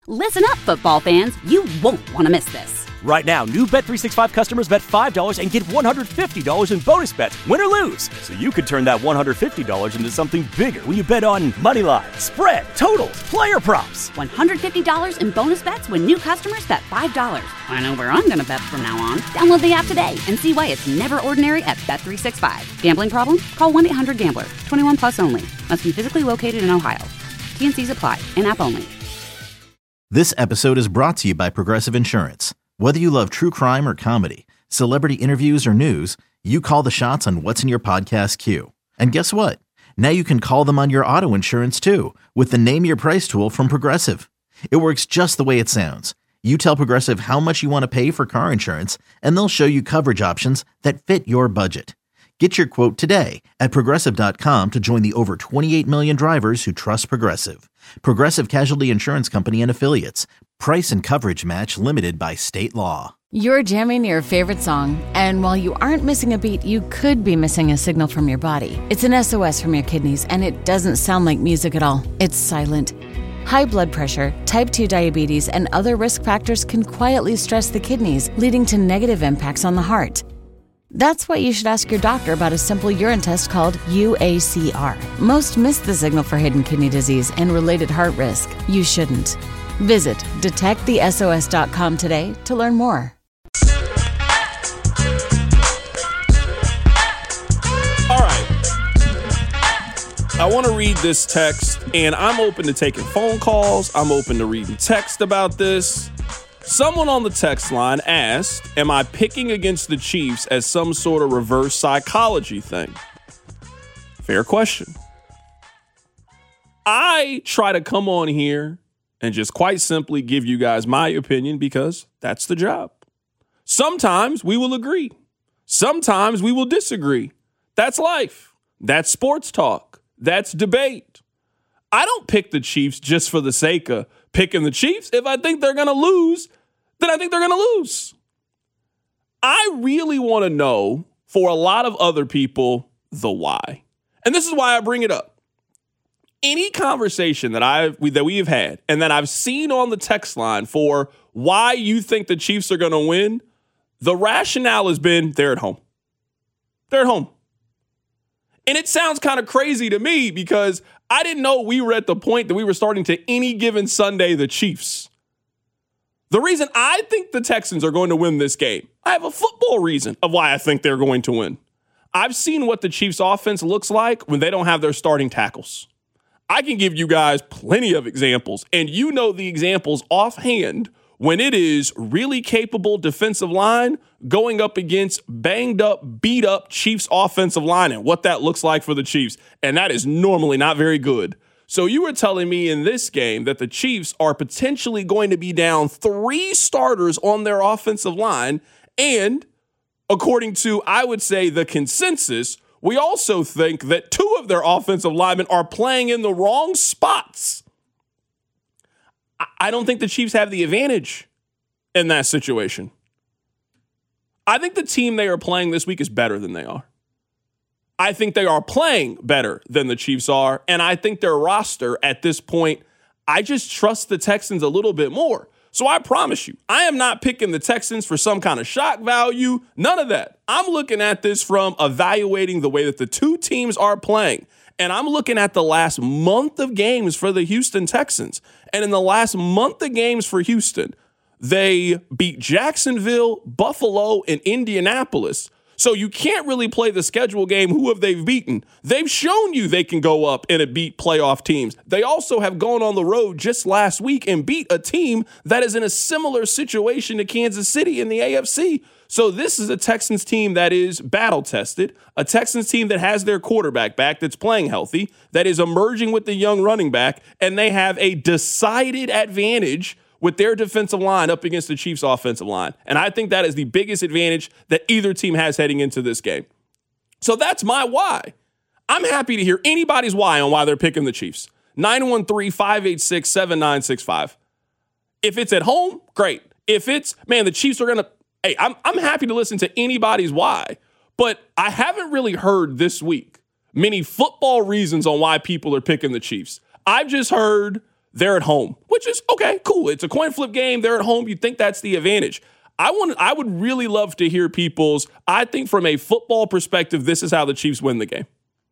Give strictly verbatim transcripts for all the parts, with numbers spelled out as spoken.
Listen up, football fans. You won't want to miss this. Right now, new Bet three sixty-five customers bet five dollars and get one hundred fifty dollars in bonus bets, win or lose. So you could turn that one hundred fifty dollars into something bigger when you bet on money line, spread, totals, player props. one hundred fifty dollars in bonus bets when new customers bet five dollars. I know where I'm going to bet from now on. Download the app today and see why it's never ordinary at Bet three sixty-five. Gambling problem? Call one eight hundred gambler. twenty-one plus only. Must be physically located in Ohio. T N Cs apply. In-app only. This episode is brought to you by Progressive Insurance. Whether you love true crime or comedy, celebrity interviews or news, you call the shots on what's in your podcast queue. And guess what? Now you can call them on your auto insurance too with the Name Your Price tool from Progressive. It works just the way it sounds. You tell Progressive how much you want to pay for car insurance, and they'll show you coverage options that fit your budget. Get your quote today at Progressive dot com to join the over twenty-eight million drivers who trust Progressive. Progressive Casualty Insurance Company and Affiliates. Price and coverage match limited by state law. You're jamming your favorite song, and while you aren't missing a beat, you could be missing a signal from your body. It's an S O S from your kidneys, and it doesn't sound like music at all. It's silent. High blood pressure, type two diabetes, and other risk factors can quietly stress the kidneys, leading to negative impacts on the heart. That's why you should ask your doctor about a simple urine test called U A C R. Most miss the signal for hidden kidney disease and related heart risk. You shouldn't. Visit detect the S O S dot com today to learn more. All right. I want to read this text, and I'm open to taking phone calls. I'm open to reading text about this. Someone on the text line asked, am I picking against the Chiefs as some sort of reverse psychology thing? Fair question. I try to come on here and just quite simply give you guys my opinion because that's the job. Sometimes we will agree. Sometimes we will disagree. That's life. That's sports talk. That's debate. I don't pick the Chiefs just for the sake of picking the Chiefs. If I think they're going to lose, then I think they're going to lose. I really want to know, for a lot of other people, the why. And this is why I bring it up. Any conversation that I've we, that we have had and that I've seen on the text line for why you think the Chiefs are going to win, the rationale has been they're at home. They're at home. And it sounds kind of crazy to me because I didn't know we were at the point that we were starting to any given Sunday the Chiefs. The reason I think the Texans are going to win this game, I have a football reason of why I think they're going to win. I've seen what the Chiefs offense looks like when they don't have their starting tackles. I can give you guys plenty of examples, and you know the examples offhand when it is really capable defensive line going up against banged up, beat up Chiefs offensive line and what that looks like for the Chiefs. And that is normally not very good. So you were telling me in this game that the Chiefs are potentially going to be down three starters on their offensive line. And according to, I would say, the consensus, we also think that two of their offensive linemen are playing in the wrong spots. I don't think the Chiefs have the advantage in that situation. I think the team they are playing this week is better than they are. I think they are playing better than the Chiefs are, and I think their roster at this point, I just trust the Texans a little bit more. So I promise you, I am not picking the Texans for some kind of shock value, none of that. I'm looking at this from evaluating the way that the two teams are playing, and I'm looking at the last month of games for the Houston Texans. And in the last month of games for Houston, they beat Jacksonville, Buffalo, and Indianapolis. So you can't really play the schedule game. Who have they beaten? They've shown you they can go up and beat playoff teams. They also have gone on the road just last week and beat a team that is in a similar situation to Kansas City in the A F C. So this is a Texans team that is battle-tested, a Texans team that has their quarterback back, that's playing healthy, that is emerging with the young running back, and they have a decided advantage with their defensive line up against the Chiefs' offensive line. And I think that is the biggest advantage that either team has heading into this game. So that's my why. I'm happy to hear anybody's why on why they're picking the Chiefs. nine one three, five eight six, seven nine six five. If it's at home, great. If it's, man, the Chiefs are going to, hey, I'm, I'm happy to listen to anybody's why. But I haven't really heard this week many football reasons on why people are picking the Chiefs. I've just heard they're at home, which is okay, cool. It's a coin flip game. They're at home. You think that's the advantage. I want. I would really love to hear people's, I think from a football perspective, this is how the Chiefs win the game.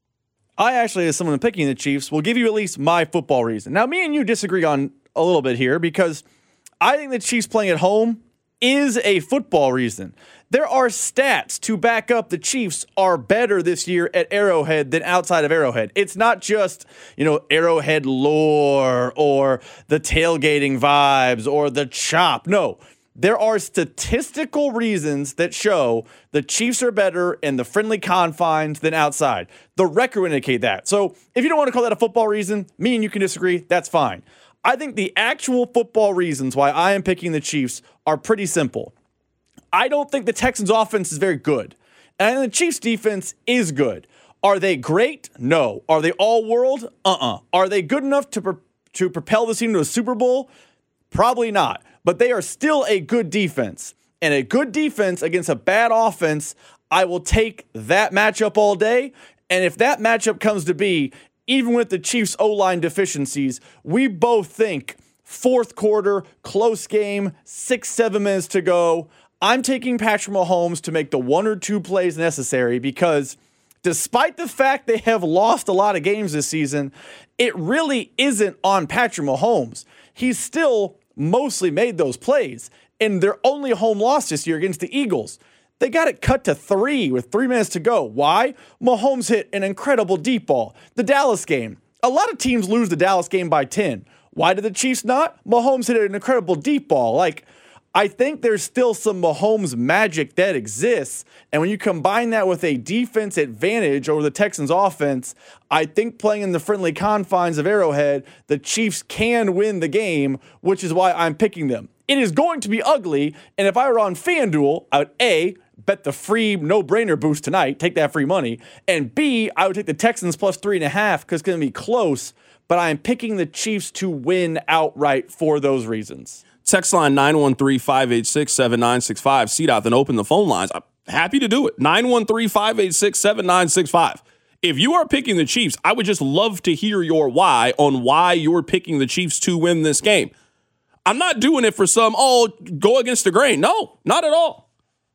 I actually, as someone picking the Chiefs, will give you at least my football reason. Now, me and you disagree on a little bit here because I think the Chiefs playing at home is a football reason. There are stats to back up the Chiefs are better this year at Arrowhead than outside of Arrowhead. It's not just, you know, Arrowhead lore or the tailgating vibes or the chop. No. There are statistical reasons that show the Chiefs are better in the friendly confines than outside. The record would indicate that. So if you don't want to call that a football reason, me and you can disagree, that's fine. I think the actual football reasons why I am picking the Chiefs are pretty simple. I don't think the Texans' offense is very good. And the Chiefs' defense is good. Are they great? No. Are they all-world? Uh-uh. Are they good enough to, pro- to propel this team to a Super Bowl? Probably not. But they are still a good defense. And a good defense against a bad offense, I will take that matchup all day. And if that matchup comes to be, even with the Chiefs' O-line deficiencies, we both think fourth quarter, close game, six, seven minutes to go. I'm taking Patrick Mahomes to make the one or two plays necessary because despite the fact they have lost a lot of games this season, it really isn't on Patrick Mahomes. He's still mostly made those plays. And their only home loss this year against the Eagles, they got it cut to three with three minutes to go. Why? Mahomes hit an incredible deep ball. The Dallas game, a lot of teams lose the Dallas game by ten. Why did the Chiefs not? Mahomes hit an incredible deep ball. Like, I think there's still some Mahomes magic that exists. And when you combine that with a defense advantage over the Texans offense, I think playing in the friendly confines of Arrowhead, the Chiefs can win the game, which is why I'm picking them. It is going to be ugly. And if I were on FanDuel, I would A, bet the free no-brainer boost tonight, take that free money. And B, I would take the Texans plus three and a half because it's going to be close. But I am picking the Chiefs to win outright for those reasons. Text line nine one three, five eight six, seven nine six five. C DOT, then open the phone lines. I'm happy to do it. nine one three, five eight six, seven nine six five. If you are picking the Chiefs, I would just love to hear your why on why you're picking the Chiefs to win this game. I'm not doing it for some, oh, go against the grain. No, not at all.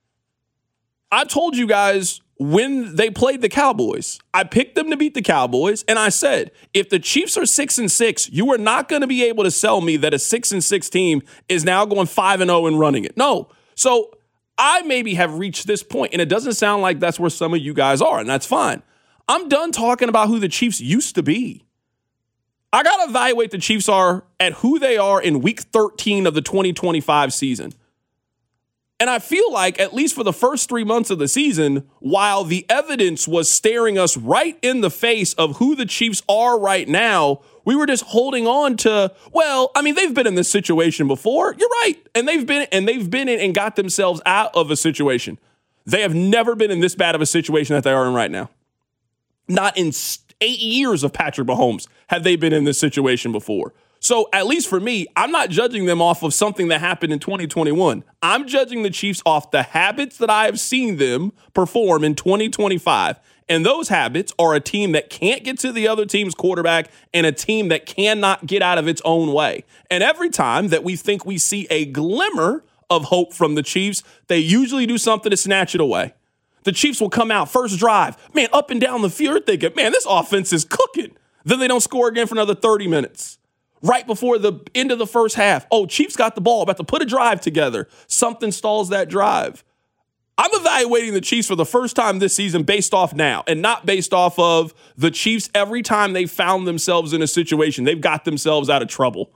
I told you guys when they played the Cowboys, I picked them to beat the Cowboys, and I said, if the Chiefs are six and six, you are not going to be able to sell me that a six and six team is now going five and oh and running it. No. So I maybe have reached this point, and it doesn't sound like that's where some of you guys are, and that's fine. I'm done talking about who the Chiefs used to be. I got to evaluate the Chiefs are at who they are in week thirteen of the twenty twenty-five season. And I feel like, at least for the first three months of the season, while the evidence was staring us right in the face of who the Chiefs are right now, we were just holding on to, well, I mean, they've been in this situation before. You're right. And they've been and they've been in and got themselves out of a situation. They have never been in this bad of a situation that they are in right now. Not in eight years of Patrick Mahomes have they been in this situation before. So at least for me, I'm not judging them off of something that happened in twenty twenty-one. I'm judging the Chiefs off the habits that I have seen them perform in twenty twenty-five. And those habits are a team that can't get to the other team's quarterback and a team that cannot get out of its own way. And every time that we think we see a glimmer of hope from the Chiefs, they usually do something to snatch it away. The Chiefs will come out first drive, man, up and down the field, thinking, man, this offense is cooking. Then they don't score again for another thirty minutes. Right before the end of the first half, oh, Chiefs got the ball, about to put a drive together. Something stalls that drive. I'm evaluating the Chiefs for the first time this season based off now and not based off of the Chiefs every time they found themselves in a situation. They've got themselves out of trouble.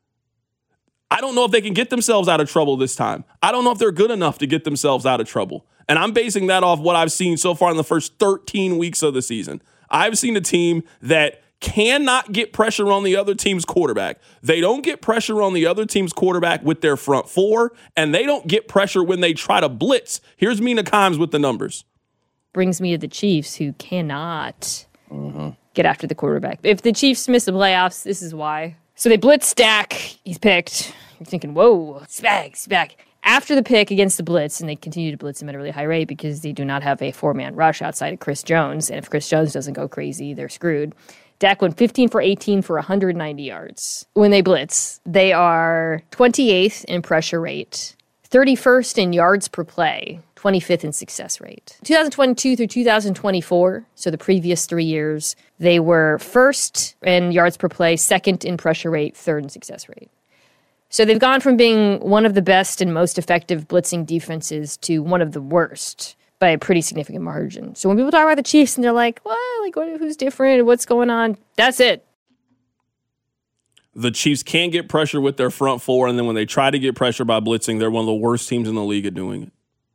I don't know if they can get themselves out of trouble this time. I don't know if they're good enough to get themselves out of trouble. And I'm basing that off what I've seen so far in the first thirteen weeks of the season. I've seen a team that cannot get pressure on the other team's quarterback. They don't get pressure on the other team's quarterback with their front four, and they don't get pressure when they try to blitz. Here's Mina Kimes with the numbers. Brings me to the Chiefs, who cannot mm-hmm. get after the quarterback. If the Chiefs miss the playoffs, this is why. So they blitz Stack. He's picked. You're thinking, whoa, Spag, Spag. After the pick against the blitz, and they continue to blitz him at a really high rate because they do not have a four-man rush outside of Chris Jones, and if Chris Jones doesn't go crazy, they're screwed. Dak went fifteen for eighteen for one hundred ninety yards. When they blitz, they are twenty-eighth in pressure rate, thirty-first in yards per play, twenty-fifth in success rate. twenty twenty-two through two thousand twenty-four, so the previous three years, they were first in yards per play, second in pressure rate, third in success rate. So they've gone from being one of the best and most effective blitzing defenses to one of the worst by a pretty significant margin. So when people talk about the Chiefs and they're like, well, like what, who's different? What's going on? That's it. The Chiefs can't get pressure with their front four, and then when they try to get pressure by blitzing, they're one of the worst teams in the league at doing it.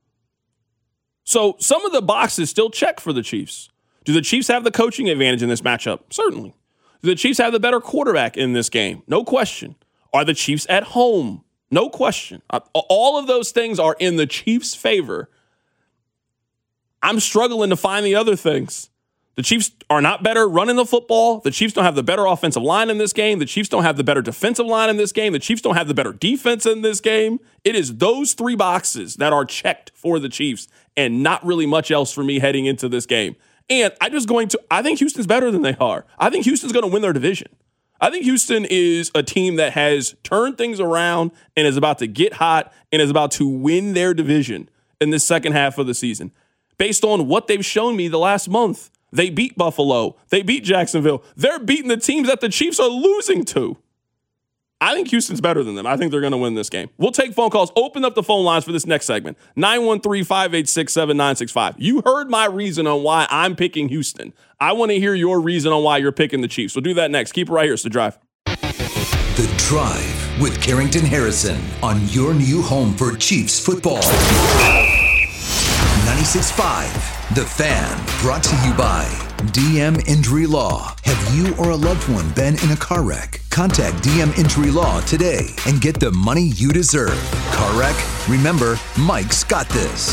So some of the boxes still check for the Chiefs. Do the Chiefs have the coaching advantage in this matchup? Certainly. Do the Chiefs have the better quarterback in this game? No question. Are the Chiefs at home? No question. All of those things are in the Chiefs' favor. I'm struggling to find the other things. The Chiefs are not better running the football. The Chiefs don't have the better offensive line in this game. The Chiefs don't have the better defensive line in this game. The Chiefs don't have the better defense in this game. It is those three boxes that are checked for the Chiefs and not really much else for me heading into this game. And I just going to, I think Houston's better than they are. I think Houston's going to win their division. I think Houston is a team that has turned things around and is about to get hot and is about to win their division in the second half of the season. Based on what they've shown me the last month, they beat Buffalo. They beat Jacksonville. They're beating the teams that the Chiefs are losing to. I think Houston's better than them. I think they're going to win this game. We'll take phone calls. Open up the phone lines for this next segment. nine one three, five eight six, seven nine six five. You heard my reason on why I'm picking Houston. I want to hear your reason on why you're picking the Chiefs. We'll do that next. Keep it right here. It's The Drive. The Drive with Carrington Harrison on your new home for Chiefs football. ninety-six point five, The Fan, brought to you by D M Injury Law. Have you or a loved one been in a car wreck? Contact D M Injury Law today and get the money you deserve. Car wreck? Remember, Mike's got this.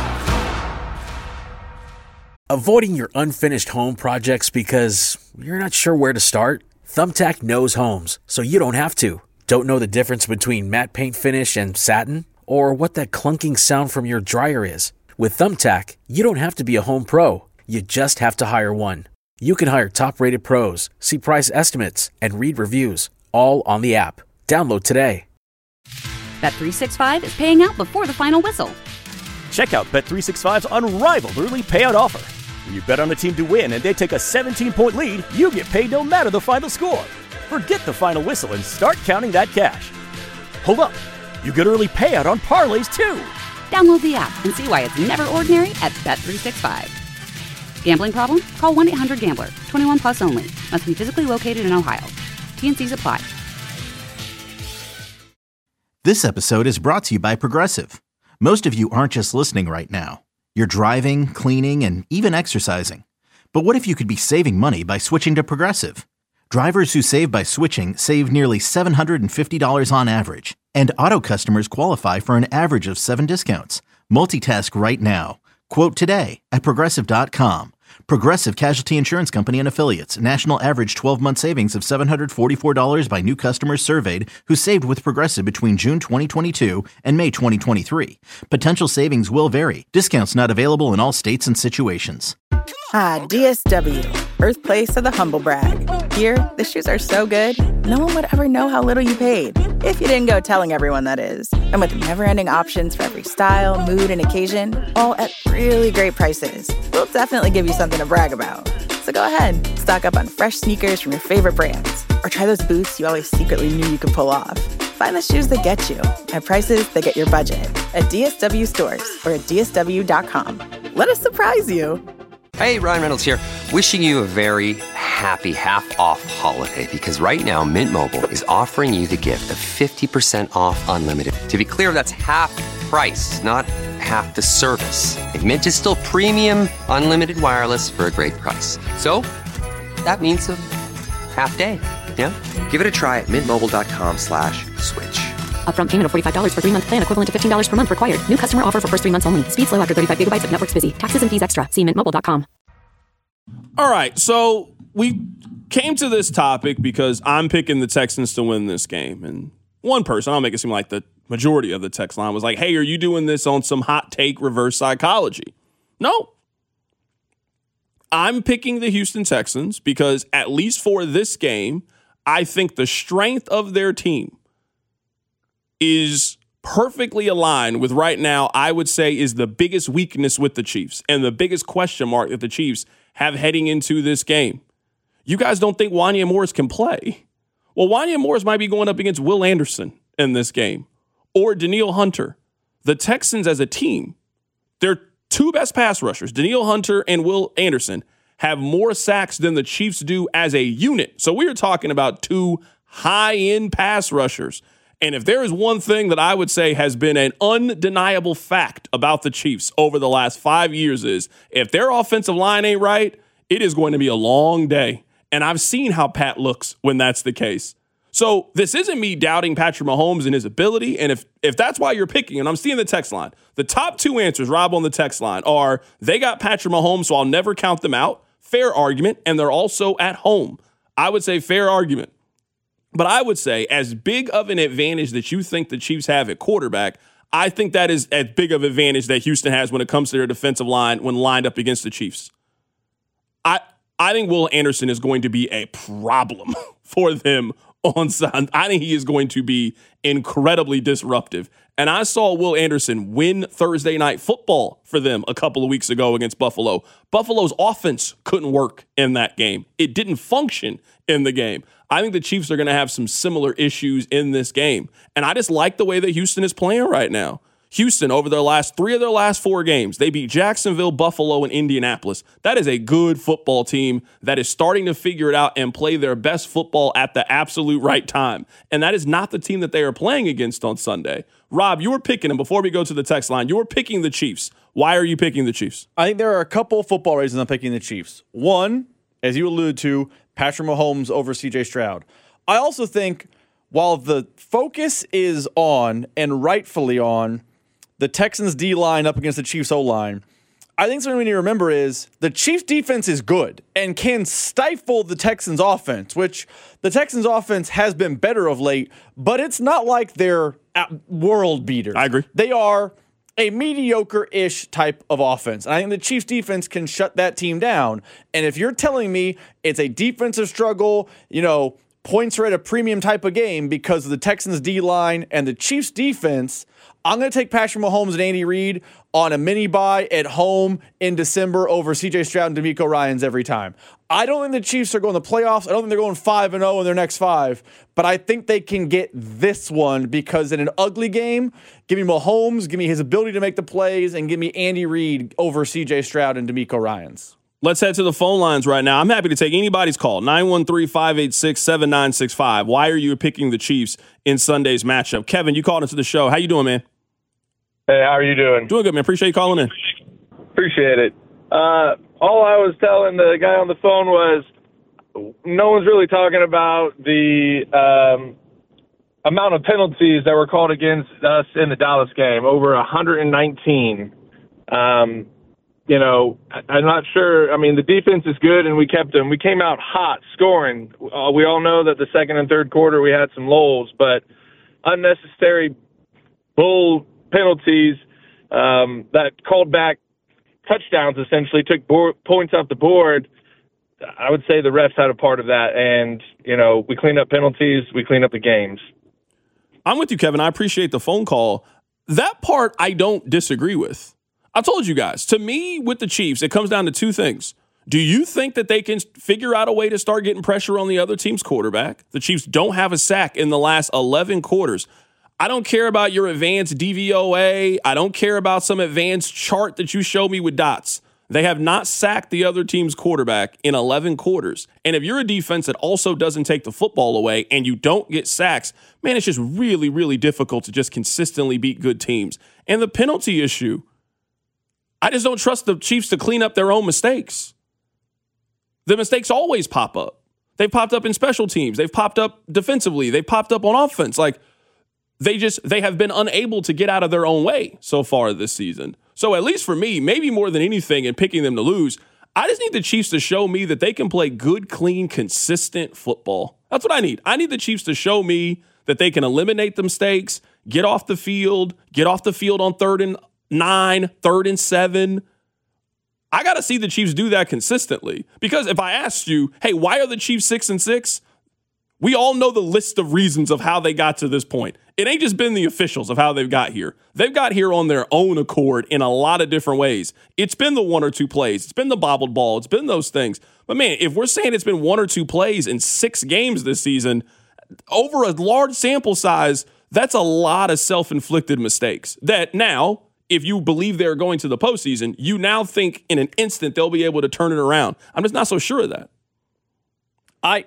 Avoiding your unfinished home projects because you're not sure where to start? Thumbtack knows homes, so you don't have to. Don't know the difference between matte paint finish and satin? Or what that clunking sound from your dryer is? With Thumbtack, you don't have to be a home pro. You just have to hire one. You can hire top-rated pros, see price estimates, and read reviews, all on the app. Download today. Bet three sixty-five is paying out before the final whistle. Check out Bet three sixty-five's unrivaled early payout offer. When you bet on a team to win and they take a seventeen-point lead, you get paid no matter the final score. Forget the final whistle and start counting that cash. Hold up. You get early payout on parlays, too. Download the app and see why it's never ordinary at Bet three sixty-five. Gambling problem? Call one eight hundred gambler. twenty-one plus only. Must be physically located in Ohio. T and C's apply. This episode is brought to you by Progressive. Most of you aren't just listening right now. You're driving, cleaning, and even exercising. But what if you could be saving money by switching to Progressive? Drivers who save by switching save nearly seven hundred fifty dollars on average. And auto customers qualify for an average of seven discounts. Multitask right now. Quote today at Progressive dot com. Progressive Casualty Insurance Company and Affiliates. National average twelve-month savings of seven hundred forty-four dollars by new customers surveyed who saved with Progressive between June twenty twenty-two and May twenty twenty-three. Potential savings will vary. Discounts not available in all states and situations. Ah, D S W, birthplace of the humble brag. Here, the shoes are so good, no one would ever know how little you paid. If you didn't go telling everyone, that is. And with never-ending options for every style, mood, and occasion, all at really great prices, we'll definitely give you something to brag about. So go ahead, stock up on fresh sneakers from your favorite brands, or try those boots you always secretly knew you could pull off. Find the shoes that get you at prices that get your budget at D S W stores or at D S W dot com. Let us surprise you. Hey, Ryan Reynolds here, wishing you a very happy half-off holiday, because right now Mint Mobile is offering you the gift of fifty percent off unlimited. To be clear, that's half price, not half the service. And Mint is still premium unlimited wireless for a great price. So, that means a half day, yeah? Give it a try at mintmobile.com slash switch. Upfront payment of forty-five dollars for three-month plan equivalent to fifteen dollars per month required. New customer offer for first three months only. Speed slow after thirty-five gigabytes if network's busy. Taxes and fees extra. See mint mobile dot com. All right, so we came to this topic because I'm picking the Texans to win this game. And one person, I'll make it seem like the majority of the text line, was like, hey, are you doing this on some hot take reverse psychology? No. I'm picking the Houston Texans because at least for this game, I think the strength of their team is perfectly aligned with right now, I would say, is the biggest weakness with the Chiefs and the biggest question mark that the Chiefs have heading into this game. You guys don't think Wanya Morris can play? Well, Wanya Morris might be going up against Will Anderson in this game or Danielle Hunter. The Texans as a team, their two best pass rushers, Danielle Hunter and Will Anderson, have more sacks than the Chiefs do as a unit. So we are talking about two high-end pass rushers. And if there is one thing that I would say has been an undeniable fact about the Chiefs over the last five years is if their offensive line ain't right, it is going to be a long day. And I've seen how Pat looks when that's the case. So this isn't me doubting Patrick Mahomes and his ability. And if if that's why you're picking, and I'm seeing the text line, the top two answers, Rob, on the text line are they got Patrick Mahomes, so I'll never count them out. Fair argument. And they're also at home. I would say fair argument. But I would say as big of an advantage that you think the Chiefs have at quarterback, I think that is as big of an advantage that Houston has when it comes to their defensive line when lined up against the Chiefs. I I think Will Anderson is going to be a problem for them on Sunday. I think he is going to be incredibly disruptive. And I saw Will Anderson win Thursday Night Football for them a couple of weeks ago against Buffalo. Buffalo's offense couldn't work in that game. It didn't function in the game. I think the Chiefs are going to have some similar issues in this game. And I just like the way that Houston is playing right now. Houston, over their last three of their last four games, they beat Jacksonville, Buffalo, and Indianapolis. That is a good football team that is starting to figure it out and play their best football at the absolute right time. And that is not the team that they are playing against on Sunday. Rob, you were picking them before we go to the text line. You were picking the Chiefs. Why are you picking the Chiefs? I think there are a couple football reasons I'm picking the Chiefs. One, as you alluded to, Patrick Mahomes over C J Stroud. I also think while the focus is on, and rightfully on, the Texans D-line up against the Chiefs O-line, I think something we need to remember is the Chiefs defense is good and can stifle the Texans offense, which the Texans offense has been better of late, but it's not like they're world beaters. I agree. They are a mediocre-ish type of offense. And I think the Chiefs defense can shut that team down. And if you're telling me it's a defensive struggle, you know, points are at a premium type of game because of the Texans D-line and the Chiefs defense, I'm going to take Patrick Mahomes and Andy Reid on a mini bye at home in December over C J Stroud and DeMeco Ryans every time. I don't think the Chiefs are going to the playoffs. I don't think they're going five and oh in their next five, but I think they can get this one because in an ugly game, give me Mahomes, give me his ability to make the plays, and give me Andy Reid over C J Stroud and DeMeco Ryans. Let's head to the phone lines right now. I'm happy to take anybody's call. nine one three, five eight six, seven nine six five. Why are you picking the Chiefs in Sunday's matchup? Kevin, you called into the show. How you doing, man? Hey, how are you doing? Doing good, man. Appreciate you calling in. Appreciate it. Uh, all I was telling the guy on the phone was no one's really talking about the um, amount of penalties that were called against us in the Dallas game, over one hundred nineteen. Um, you know, I'm not sure. I mean, the defense is good, and we kept them. We came out hot scoring. Uh, we all know that the second and third quarter we had some lulls, but unnecessary bull penalties um, that called back touchdowns, essentially took board, points off the board. I would say the refs had a part of that. And, you know, we cleaned up penalties. We cleaned up the games. I'm with you, Kevin. I appreciate the phone call. That part I don't disagree with. I told you guys, to me, with the Chiefs, it comes down to two things. Do you think that they can figure out a way to start getting pressure on the other team's quarterback? The Chiefs don't have a sack in the last eleven quarters. I don't care about your advanced D V O A. I don't care about some advanced chart that you show me with dots. They have not sacked the other team's quarterback in eleven quarters. And if you're a defense that also doesn't take the football away and you don't get sacks, man, it's just really, really difficult to just consistently beat good teams. And the penalty issue, I just don't trust the Chiefs to clean up their own mistakes. The mistakes always pop up. They've popped up in special teams. They've popped up defensively. They've popped up on offense. Like, They just they have been unable to get out of their own way so far this season. So at least for me, maybe more than anything in picking them to lose, I just need the Chiefs to show me that they can play good, clean, consistent football. That's what I need. I need the Chiefs to show me that they can eliminate the mistakes, get off the field, get off the field on third and nine, third and seven. I got to see the Chiefs do that consistently. Because if I asked you, hey, why are the Chiefs six and six? We all know the list of reasons of how they got to this point. It ain't just been the officials of how they've got here. They've got here on their own accord in a lot of different ways. It's been the one or two plays. It's been the bobbled ball. It's been those things. But, man, if we're saying it's been one or two plays in six games this season, over a large sample size, that's a lot of self-inflicted mistakes that now, if you believe they're going to the postseason, you now think in an instant they'll be able to turn it around. I'm just not so sure of that. I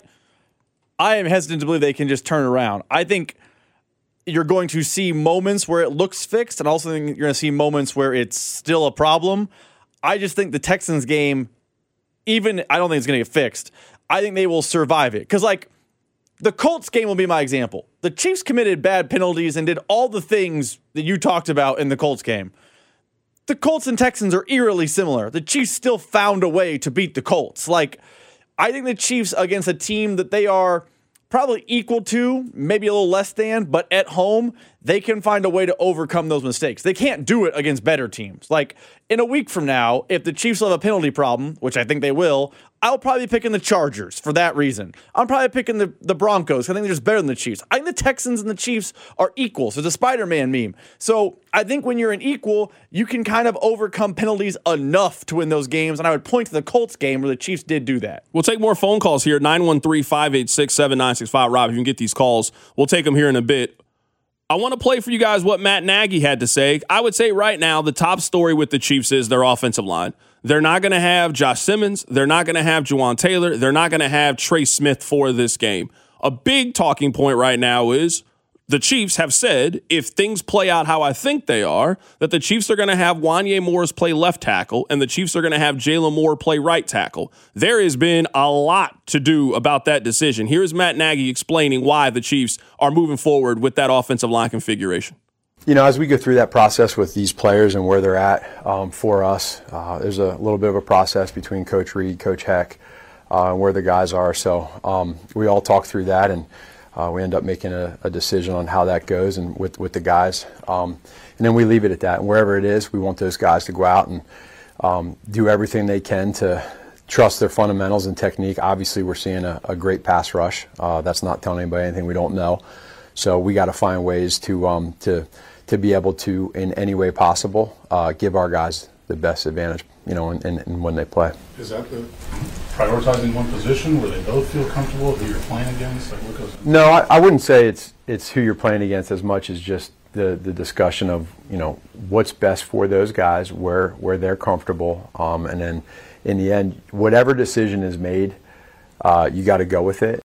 I am hesitant to believe they can just turn it around. I think you're going to see moments where it looks fixed, and also think you're going to see moments where it's still a problem. I just think the Texans game, even I don't think it's going to get fixed. I think they will survive it. Because, like, the Colts game will be my example. The Chiefs committed bad penalties and did all the things that you talked about in the Colts game. The Colts and Texans are eerily similar. The Chiefs still found a way to beat the Colts. Like, I think the Chiefs against a team that they are probably equal to, maybe a little less than, but at home, they can find a way to overcome those mistakes. They can't do it against better teams. Like, in a week from now, if the Chiefs have a penalty problem, which I think they will, I'll probably be picking the Chargers for that reason. I'm probably picking the, the Broncos. I think they're just better than the Chiefs. I think the Texans and the Chiefs are equal. So it's a Spider-Man meme. So I think when you're an equal, you can kind of overcome penalties enough to win those games. And I would point to the Colts game where the Chiefs did do that. We'll take more phone calls here. nine one three, five eight six, seven nine six five. Rob, if you can get these calls, we'll take them here in a bit. I want to play for you guys what Matt Nagy had to say. I would say right now the top story with the Chiefs is their offensive line. They're not going to have Josh Simmons. They're not going to have Juwan Taylor. They're not going to have Trey Smith for this game. A big talking point right now is the Chiefs have said, if things play out how I think they are, that the Chiefs are going to have Wanya Morris play left tackle and the Chiefs are going to have Jalen Moore play right tackle. There has been a lot to do about that decision. Here's Matt Nagy explaining why the Chiefs are moving forward with that offensive line configuration. You know, as we go through that process with these players and where they're at um, for us, uh, there's a little bit of a process between Coach Reed, Coach Heck, uh, and where the guys are. So um, we all talk through that, and uh, we end up making a, a decision on how that goes and with, with the guys. Um, and then we leave it at that. And wherever it is, we want those guys to go out and um, do everything they can to trust their fundamentals and technique. Obviously, we're seeing a, a great pass rush. Uh, that's not telling anybody anything we don't know. So we got to find ways to um, to to be able to, in any way possible, uh, give our guys the best advantage, you know, in, in, in when they play. Is that the prioritizing one position where they both feel comfortable who you're playing against? Like, what goes in? No, I, I wouldn't say it's it's who you're playing against as much as just the, the discussion of, you know, what's best for those guys, where where they're comfortable, um, and then in the end, whatever decision is made, uh, you got to go with it.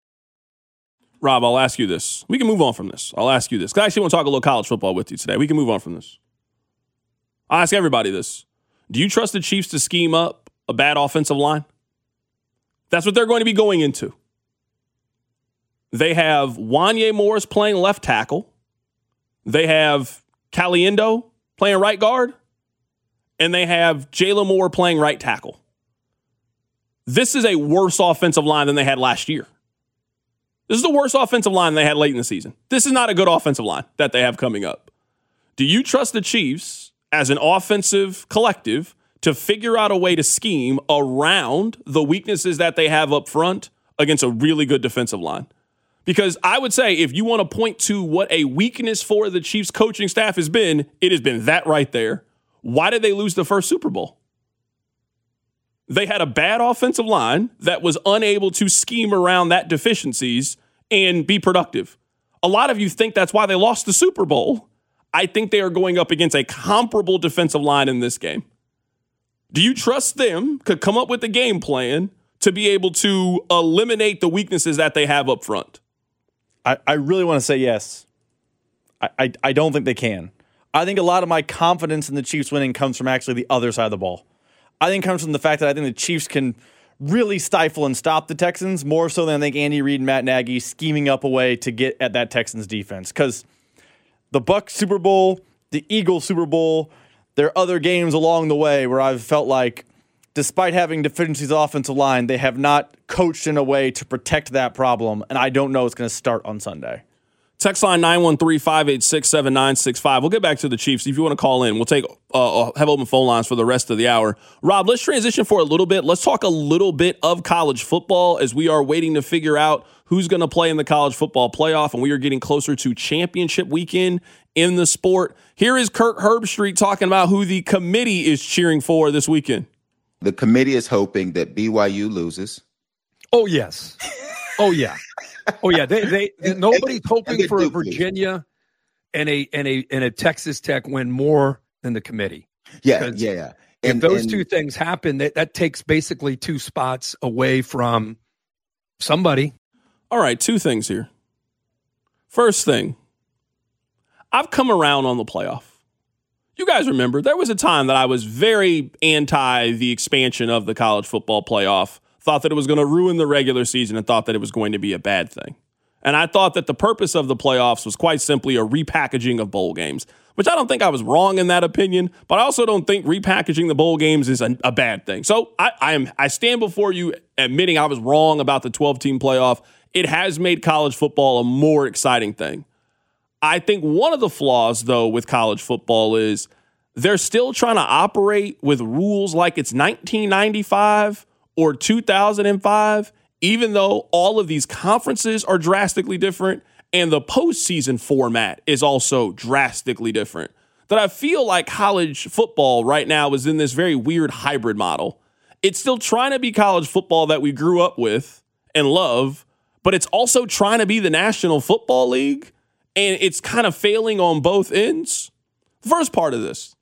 Rob, I'll ask you this. We can move on from this. I'll ask you this. Because I actually want to talk a little college football with you today. We can move on from this. I'll ask everybody this. Do you trust the Chiefs to scheme up a bad offensive line? That's what they're going to be going into. They have Wanya Morris playing left tackle. They have Caliendo playing right guard. And they have Jalen Moore playing right tackle. This is a worse offensive line than they had last year. This is the worst offensive line they had late in the season. This is not a good offensive line that they have coming up. Do you trust the Chiefs as an offensive collective to figure out a way to scheme around the weaknesses that they have up front against a really good defensive line? Because I would say if you want to point to what a weakness for the Chiefs coaching staff has been, it has been that right there. Why did they lose the first Super Bowl? They had a bad offensive line that was unable to scheme around that deficiencies and be productive. A lot of you think that's why they lost the Super Bowl. I think they are going up against a comparable defensive line in this game. Do you trust them to come up with a game plan to be able to eliminate the weaknesses that they have up front? I, I really want to say yes. I, I, I don't think they can. I think a lot of my confidence in the Chiefs winning comes from actually the other side of the ball. I think it comes from the fact that I think the Chiefs can really stifle and stop the Texans more so than I think Andy Reid and Matt Nagy scheming up a way to get at that Texans defense. Because the Bucs Super Bowl, the Eagles Super Bowl, there are other games along the way where I've felt like despite having deficiencies offensive line, they have not coached in a way to protect that problem, and I don't know it's going to start on Sunday. Text line nine one three, five eight six, seven nine six five. We'll get back to the Chiefs. If you want to call in, we'll take uh, have open phone lines for the rest of the hour. Rob, let's transition for a little bit. Let's talk a little bit of college football as we are waiting to figure out who's going to play in the college football playoff, and we are getting closer to championship weekend in the sport. Here is Kirk Herbstreit talking about who the committee is cheering for this weekend. The committee is hoping that B Y U loses. Oh, yes. Oh, yeah. Oh, yeah. They, they, and, nobody's and, hoping and for a Virginia and a, and, a, and a Texas Tech win more than the committee. Yeah, yeah, yeah. And, if those and, two things happen, that, that takes basically two spots away from somebody. All right, two things here. First thing, I've come around on the playoff. You guys remember, there was a time that I was very anti the expansion of the college football playoff, thought that it was going to ruin the regular season, and thought that it was going to be a bad thing. And I thought that the purpose of the playoffs was quite simply a repackaging of bowl games, which I don't think I was wrong in that opinion, but I also don't think repackaging the bowl games is a, a bad thing. So I, I am I stand before you admitting I was wrong about the twelve-team playoff. It has made college football a more exciting thing. I think one of the flaws, though, with college football is they're still trying to operate with rules like it's nineteen ninety-five or two thousand five, even though all of these conferences are drastically different and the postseason format is also drastically different. That I feel like college football right now is in this very weird hybrid model. It's still trying to be college football that we grew up with and love, but it's also trying to be the National Football League, and it's kind of failing on both ends. First part of this,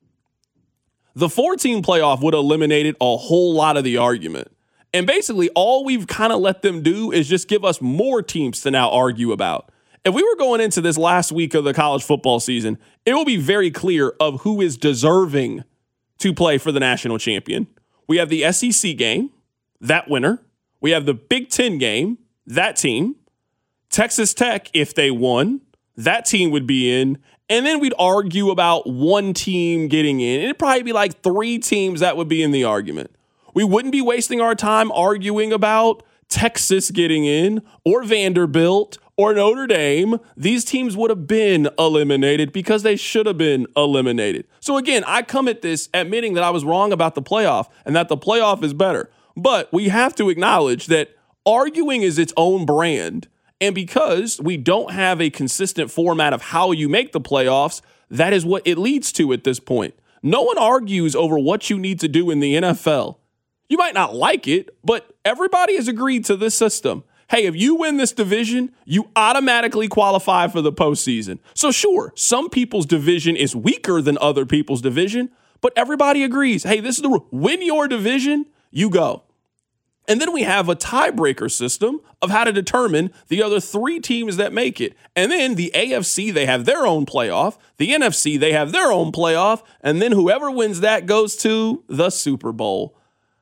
the four-team playoff would have eliminated a whole lot of the argument. And basically, all we've kind of let them do is just give us more teams to now argue about. If we were going into this last week of the college football season, it will be very clear of who is deserving to play for the national champion. We have the S E C game, that winner. We have the Big Ten game, that team. Texas Tech, if they won, that team would be in. And then we'd argue about one team getting in. It'd probably be like three teams that would be in the argument. We wouldn't be wasting our time arguing about Texas getting in or Vanderbilt or Notre Dame. These teams would have been eliminated because they should have been eliminated. So again, I come at this admitting that I was wrong about the playoff and that the playoff is better. But we have to acknowledge that arguing is its own brand. And because we don't have a consistent format of how you make the playoffs, that is what it leads to at this point. No one argues over what you need to do in the N F L. You might not like it, but everybody has agreed to this system. Hey, if you win this division, you automatically qualify for the postseason. So sure, some people's division is weaker than other people's division, but everybody agrees, hey, this is the rule. Win your division, you go. And then we have a tiebreaker system of how to determine the other three teams that make it. And then the A F C, they have their own playoff. The N F C, they have their own playoff. And then whoever wins that goes to the Super Bowl.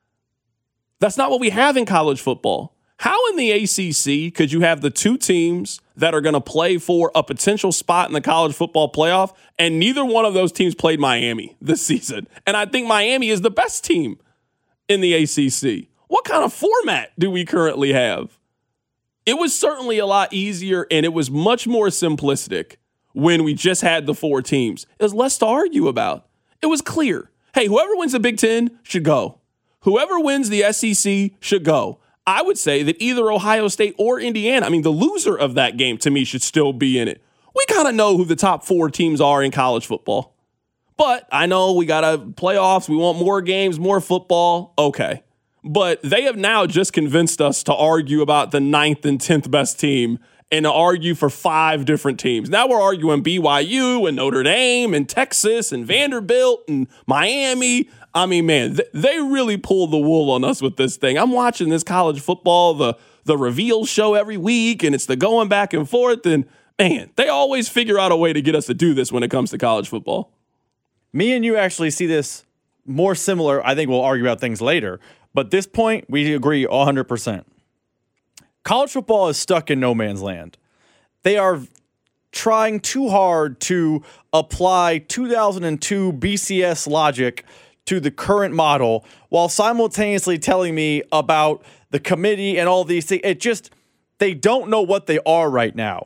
That's not what we have in college football. How in the A C C could you have the two teams that are going to play for a potential spot in the college football playoff, and neither one of those teams played Miami this season? And I think Miami is the best team in the A C C. What kind of format do we currently have? It was certainly a lot easier, and it was much more simplistic when we just had the four teams. It was less to argue about. It was clear. Hey, whoever wins the Big Ten should go. Whoever wins the S E C should go. I would say that either Ohio State or Indiana, I mean, the loser of that game to me should still be in it. We kind of know who the top four teams are in college football. But I know we got to playoffs. We want more games, more football. Okay. But they have now just convinced us to argue about the ninth and tenth best team and to argue for five different teams. Now we're arguing B Y U and Notre Dame and Texas and Vanderbilt and Miami. I mean, man, th- they really pulled the wool on us with this thing. I'm watching this college football, the the reveal show every week, and it's the going back and forth. And, man, they always figure out a way to get us to do this when it comes to college football. Me and you actually see this more similar. I think we'll argue about things later. But at this point, we agree one hundred percent. College football is stuck in no man's land. They are trying too hard to apply two thousand two B C S logic to the current model while simultaneously telling me about the committee and all these things. It just, they don't know what they are right now.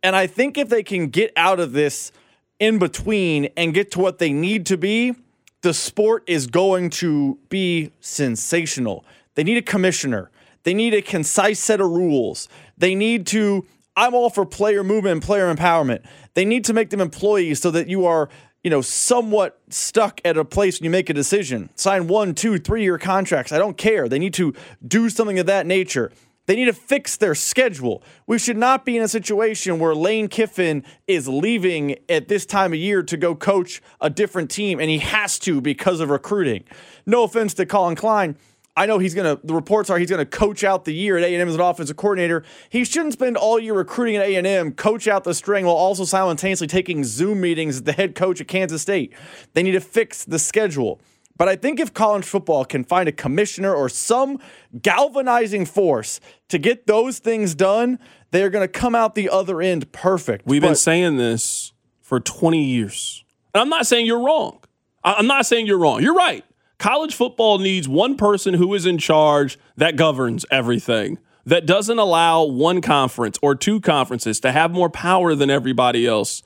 And I think if they can get out of this in between and get to what they need to be, the sport is going to be sensational. They need a commissioner. They need a concise set of rules. They need to, I'm all for player movement and player empowerment. They need to make them employees so that you are, you know, somewhat stuck at a place when you make a decision. Sign one, two, three-year contracts. I don't care. They need to do something of that nature. They need to fix their schedule. We should not be in a situation where Lane Kiffin is leaving at this time of year to go coach a different team, and he has to because of recruiting. No offense to Colin Klein. I know he's going to, the reports are he's going to coach out the year at A and M as an offensive coordinator. He shouldn't spend all year recruiting at A and M, coach out the string, while also simultaneously taking Zoom meetings as the head coach at Kansas State. They need to fix the schedule. But I think if college football can find a commissioner or some galvanizing force to get those things done, they're going to come out the other end perfect. We've but, been saying this for twenty years. And I'm not saying you're wrong. I'm not saying you're wrong. You're right. College football needs one person who is in charge that governs everything, that doesn't allow one conference or two conferences to have more power than everybody else.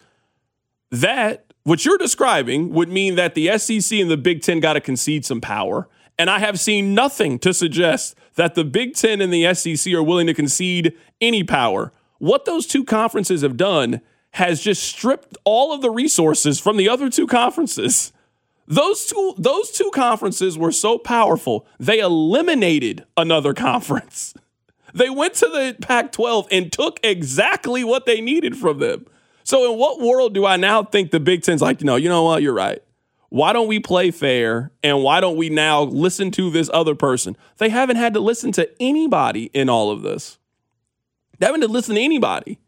That what you're describing would mean that the S E C and the Big Ten got to concede some power. And I have seen nothing to suggest that the Big Ten and the S E C are willing to concede any power. What those two conferences have done has just stripped all of the resources from the other two conferences. Those two, those two conferences were so powerful, they eliminated another conference. They went to the Pac twelve and took exactly what they needed from them. So in what world do I now think the Big Ten's like, no, you know what, you're right. Why don't we play fair, and why don't we now listen to this other person? They haven't had to listen to anybody in all of this. They haven't had to listen to anybody.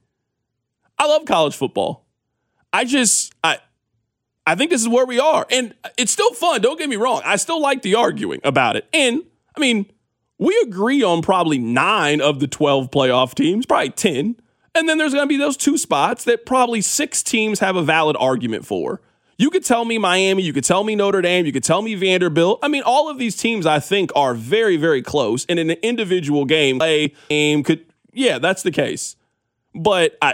I love college football. I just, I, I think this is where we are. And it's still fun, don't get me wrong. I still like the arguing about it. And, I mean, we agree on probably nine of the twelve playoff teams, probably ten. And then there's going to be those two spots that probably six teams have a valid argument for. You could tell me Miami, you could tell me Notre Dame, you could tell me Vanderbilt. I mean, all of these teams I think are very, very close. And in an individual game, a game could, yeah, that's the case. But I,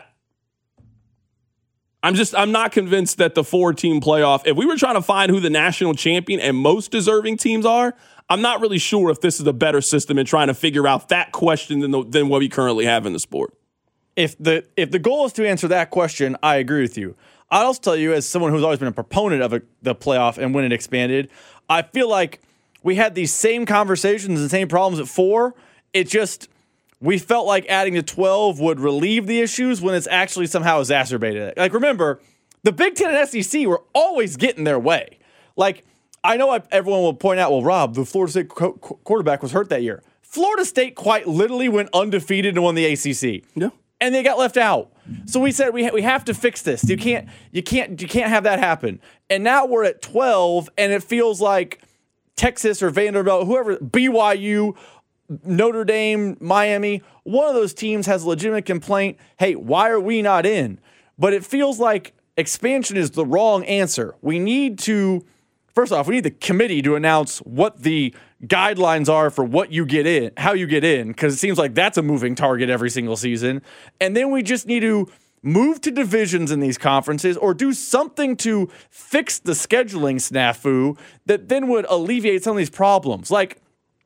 I'm just, I'm not convinced that the four-team playoff, if we were trying to find who the national champion and most deserving teams are, I'm not really sure if this is a better system in trying to figure out that question than the, than what we currently have in the sport. If the if the goal is to answer that question, I agree with you. I'll also tell you, as someone who's always been a proponent of a, the playoff and when it expanded, I feel like we had these same conversations and same problems at four. It just, we felt like adding to twelve would relieve the issues when it's actually somehow exacerbated it. Like, remember, the Big Ten and S E C were always getting their way. Like, I know I, everyone will point out, well, Rob, the Florida State co- quarterback was hurt that year. Florida State quite literally went undefeated and won the A C C. Yeah. And they got left out. So we said we ha- we have to fix this. You can't you can't you can't have that happen. And now we're at twelve, and it feels like Texas or Vanderbilt, whoever, B Y U, Notre Dame, Miami, one of those teams has a legitimate complaint. Hey, why are we not in? But it feels like expansion is the wrong answer. We need to, first off, we need the committee to announce what the guidelines are for what you get in, how you get in, because it seems like that's a moving target every single season. And then we just need to move to divisions in these conferences or do something to fix the scheduling snafu that then would alleviate some of these problems. Like,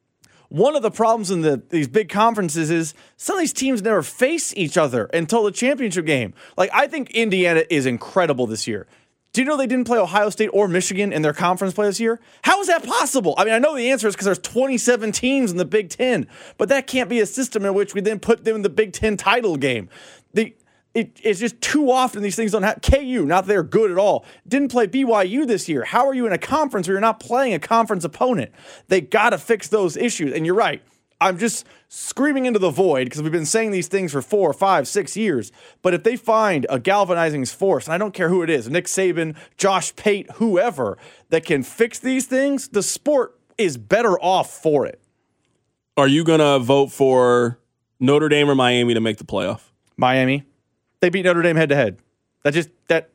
one of the problems in the these big conferences is some of these teams never face each other until the championship game. Like, I think Indiana is incredible this year. Do you know they didn't play Ohio State or Michigan in their conference play this year? How is that possible? I mean, I know the answer is because there's twenty-seven teams in the Big Ten, but that can't be a system in which we then put them in the Big Ten title game. The it, It's just too often these things don't happen. K U, not that they're good at all, didn't play B Y U this year. How are you in a conference where you're not playing a conference opponent? They got to fix those issues. And you're right. I'm just screaming into the void because we've been saying these things for four, five, six years. But if they find a galvanizing force, and I don't care who it is, Nick Saban, Josh Pate, whoever, that can fix these things, the sport is better off for it. Are you going to vote for Notre Dame or Miami to make the playoff? Miami. They beat Notre Dame head-to-head. That just, that,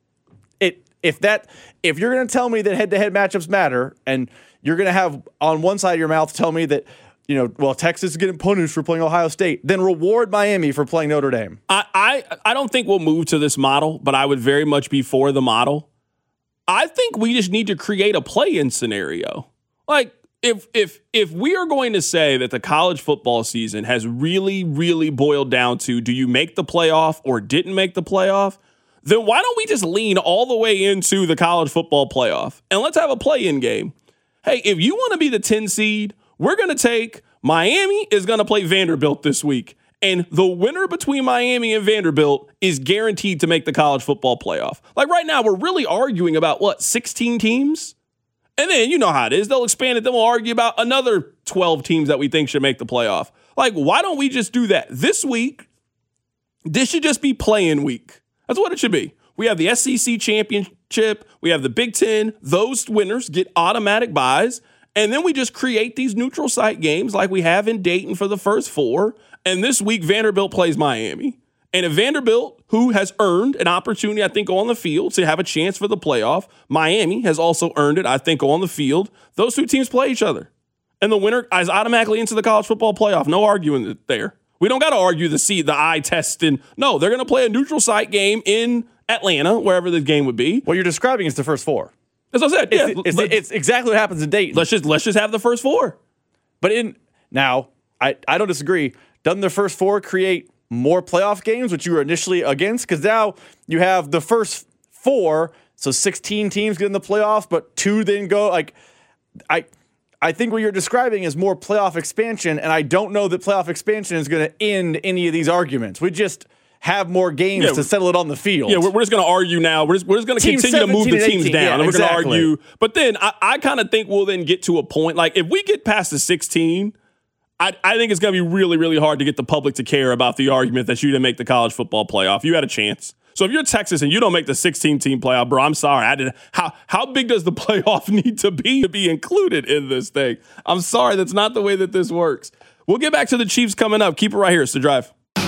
it, if that, if you're going to tell me that head-to-head matchups matter, and you're going to have on one side of your mouth tell me that you know, well, Texas is getting punished for playing Ohio State, then reward Miami for playing Notre Dame. I, I, I don't think we'll move to this model, but I would very much be for the model. I think we just need to create a play-in scenario. Like, if if if we are going to say that the college football season has really, really boiled down to do you make the playoff or didn't make the playoff, then why don't we just lean all the way into the college football playoff and let's have a play-in game. Hey, if you want to be the ten seed, we're going to take Miami is going to play Vanderbilt this week. And the winner between Miami and Vanderbilt is guaranteed to make the college football playoff. Like right now, we're really arguing about, what, sixteen teams? And then you know how it is. They'll expand it. Then we'll argue about another twelve teams that we think should make the playoff. Like, why don't we just do that? This week, this should just be play-in week. That's what it should be. We have the S E C championship. We have the Big Ten. Those winners get automatic buys. And then we just create these neutral site games like we have in Dayton for the first four. And this week, Vanderbilt plays Miami. And if Vanderbilt, who has earned an opportunity, I think, on the field to have a chance for the playoff, Miami has also earned it, I think, on the field. Those two teams play each other. And the winner is automatically into the college football playoff. No arguing it there. We don't got to argue the seed, the eye test. And no, they're going to play a neutral site game in Atlanta, wherever the game would be. What you're describing is the first four. As I said, yeah. It's, it's, it's exactly what happens in Dayton. Let's just let's just have the first four. But in now, I, I don't disagree. Doesn't the first four create more playoff games, which you were initially against? Because now you have the first four, so sixteen teams get in the playoff, but two then go. Like, I I think what you're describing is more playoff expansion, and I don't know that playoff expansion is going to end any of these arguments. We just have more games yeah, to settle it on the field. Yeah, we're, we're just going to argue now. We're just, we're just going to continue to move the teams down, yeah, and we're exactly. going to argue. But then I, I kind of think we'll then get to a point, like if we get past the sixteen, I, I think it's going to be really, really hard to get the public to care about the argument that you didn't make the college football playoff. You had a chance. So if you're Texas and you don't make the sixteen-team playoff, bro, I'm sorry. I didn't. How how big does the playoff need to be to be included in this thing? I'm sorry. That's not the way that this works. We'll get back to the Chiefs coming up. Keep it right here. It's The Drive.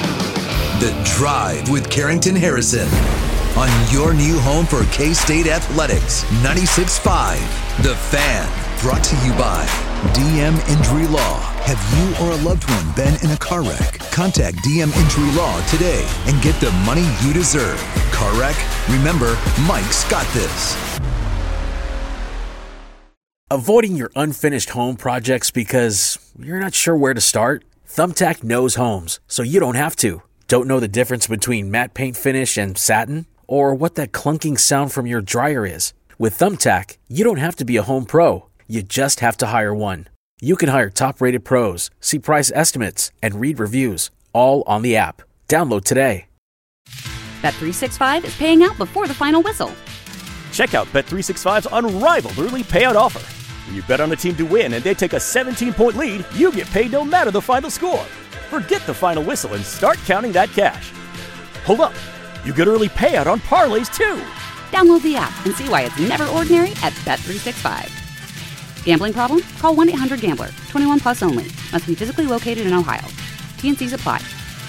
The Drive with Carrington Harrison on your new home for K-State Athletics, ninety-six point five. The Fan, brought to you by D M Injury Law. Have you or a loved one been in a car wreck? Contact D M Injury Law today and get the money you deserve. Car wreck? Remember, Mike's got this. Avoiding your unfinished home projects because you're not sure where to start? Thumbtack knows homes, so you don't have to. Don't know the difference between matte paint finish and satin? Or what that clunking sound from your dryer is? With Thumbtack, you don't have to be a home pro. You just have to hire one. You can hire top-rated pros, see price estimates, and read reviews, all on the app. Download today. Bet three sixty-five is paying out before the final whistle. Check out Bet three sixty-five's unrivaled early payout offer. When you bet on a team to win and they take a seventeen-point lead, you get paid no matter the final score. Forget the final whistle and start counting that cash. Hold up. You get early payout on parlays, too. Download the app and see why it's never ordinary at Bet three sixty-five. Gambling problem? Call one eight hundred gambler. twenty-one plus only. Must be physically located in Ohio. T N Cs apply.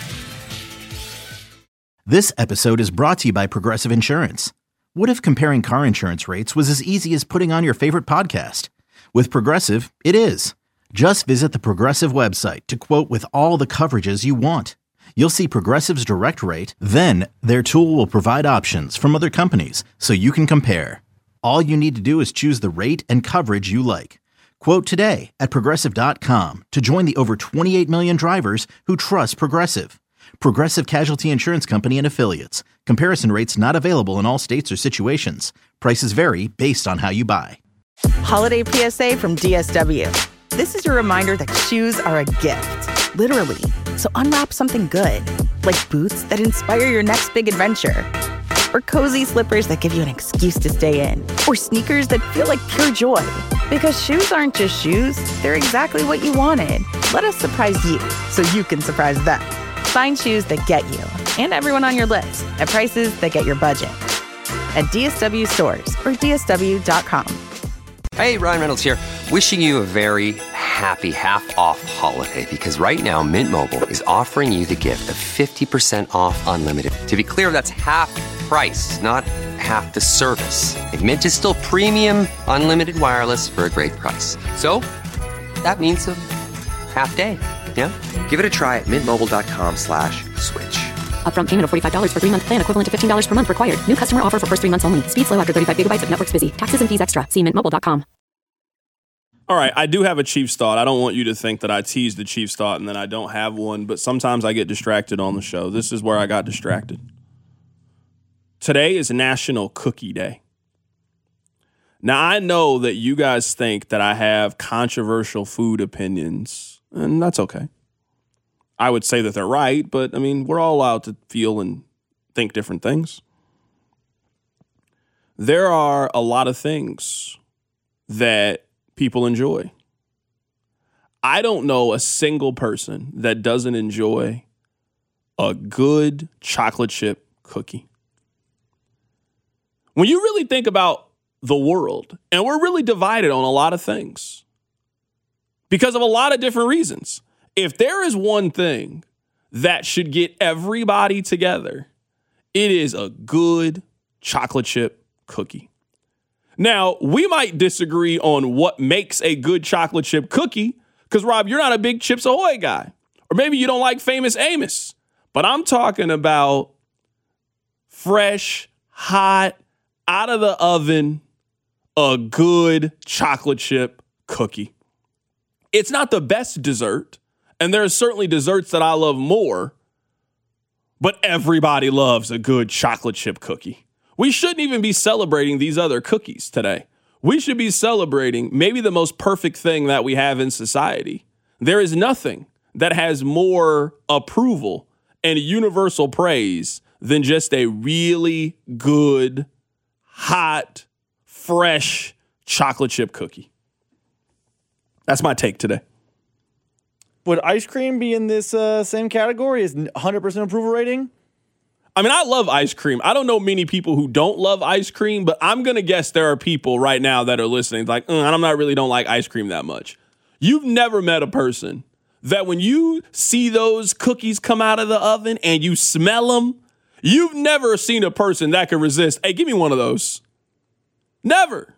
This episode is brought to you by Progressive Insurance. What if comparing car insurance rates was as easy as putting on your favorite podcast? With Progressive, it is. Just visit the Progressive website to quote with all the coverages you want. You'll see Progressive's direct rate, then their tool will provide options from other companies so you can compare. All you need to do is choose the rate and coverage you like. Quote today at Progressive dot com to join the over twenty-eight million drivers who trust Progressive. Progressive Casualty Insurance Company and Affiliates. Comparison rates not available in all states or situations. Prices vary based on how you buy. Holiday P S A from D S W. This is your reminder that shoes are a gift, literally. So unwrap something good, like boots that inspire your next big adventure, or cozy slippers that give you an excuse to stay in, or sneakers that feel like pure joy. Because shoes aren't just shoes, they're exactly what you wanted. Let us surprise you so you can surprise them. Find shoes that get you and everyone on your list at prices that get your budget at D S W stores or D S W dot com. Hey, Ryan Reynolds here. Wishing you a very happy half-off holiday because right now Mint Mobile is offering you the gift of fifty percent off unlimited. To be clear, that's half price, not half the service. And Mint is still premium unlimited wireless for a great price. So that means a half day. Yeah? Give it a try at mintmobile.com slash switch. Upfront payment of forty-five dollars for three-month plan equivalent to fifteen dollars per month required. New customer offer for first three months only. Speed slow after thirty-five gigabytes if network's busy. Taxes and fees extra. See mint mobile dot com. All right, I do have a Chiefs thought. I don't want you to think that I teased the Chiefs thought and then I don't have one, but sometimes I get distracted on the show. This is where I got distracted. Today is National Cookie Day. Now, I know that you guys think that I have controversial food opinions, and that's okay. I would say that they're right, but, I mean, we're all allowed to feel and think different things. There are a lot of things that people enjoy. I don't know a single person that doesn't enjoy a good chocolate chip cookie. When you really think about the world, and we're really divided on a lot of things because of a lot of different reasons. If there is one thing that should get everybody together, it is a good chocolate chip cookie. Now, we might disagree on what makes a good chocolate chip cookie, because, Rob, you're not a big Chips Ahoy guy. Or maybe you don't like Famous Amos. But I'm talking about fresh, hot, out of the oven, a good chocolate chip cookie. It's not the best dessert, and there are certainly desserts that I love more, but everybody loves a good chocolate chip cookie. We shouldn't even be celebrating these other cookies today. We should be celebrating maybe the most perfect thing that we have in society. There is nothing that has more approval and universal praise than just a really good, hot, fresh chocolate chip cookie. That's my take today. Would ice cream be in this uh, same category as one hundred percent approval rating? I mean, I love ice cream. I don't know many people who don't love ice cream, but I'm going to guess there are people right now that are listening like, mm, I'm not really don't like ice cream that much. You've never met a person that when you see those cookies come out of the oven and you smell them, you've never seen a person that could resist. Hey, give me one of those. Never.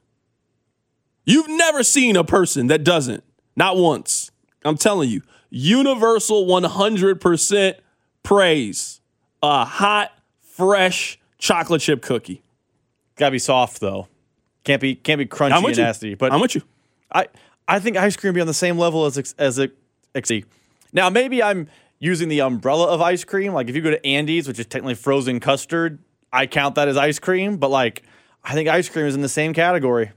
You've never seen a person that doesn't. Not once. I'm telling you. Universal one hundred percent praise. A hot, fresh chocolate chip cookie. Gotta be soft though. Can't be can't be crunchy and you. nasty. But I'm with you. I I think ice cream be on the same level as as a X. Now maybe I'm using the umbrella of ice cream. Like if you go to Andy's, which is technically frozen custard, I count that as ice cream. But like I think ice cream is in the same category.